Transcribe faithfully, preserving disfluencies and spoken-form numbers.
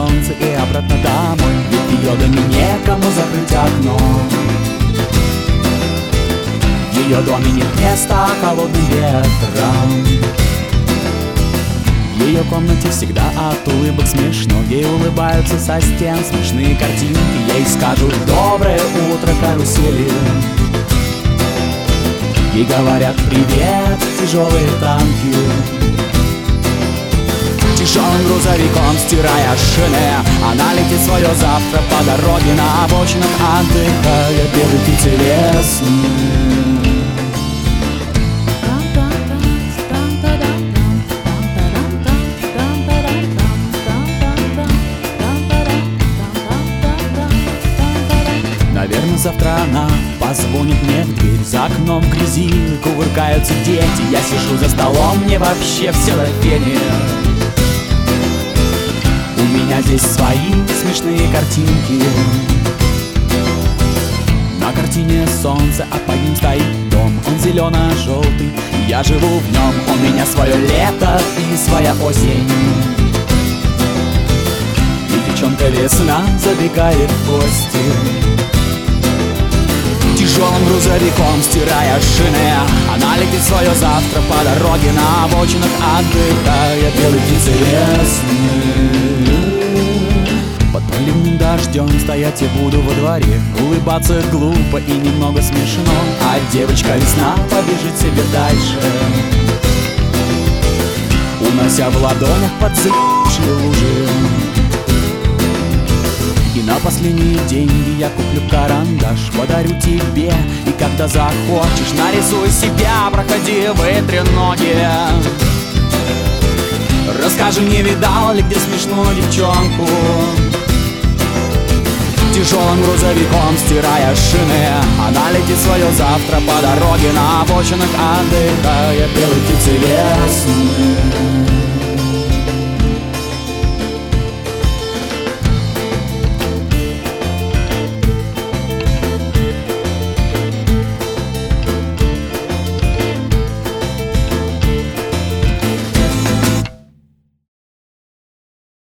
солнце и обратно домой, ведь в ее доме некому закрыть окно. В ее доме нет места холодным ветром. В ее комнате всегда от улыбок смешно. Ей улыбаются со стен смешные картинки. Ей скажут «Доброе утро, карусели». Ей говорят «Привет, тяжелые танки». Тяжелым грузовиком, стирая шины, она летит свое завтра по дороге на обочинах, отдыхая белой птицы весны. Наверное, завтра она позвонит мне в дверь. За окном в грязи кувыркаются дети. Я сижу за столом, мне вообще все на фене. У меня здесь свои смешные картинки. На картине солнце, а под ним стоит дом. Он зелено-желтый, я живу в нем. У меня свое лето и своя осень. И девчонка весна забегает в гости. Тяжелым грузовиком, стирая шины, она летит свое завтра по дороге на обочинах, отдыхая белой птицей весны. Под проливным дождем стоять я буду во дворе, улыбаться глупо и немного смешно, а девочка весна побежит себе дальше, унося в ладонях подсыпавшие лужи. И на последние деньги я куплю карандаш, подарю тебе, и когда захочешь, нарисуй себя, проходи, вытри ноги. Расскажи, не видал ли где смешную девчонку? Тяжелым грузовиком, стирая шины, она летит свое завтра по дороге на обочинах, отдыхая белой птицей весны.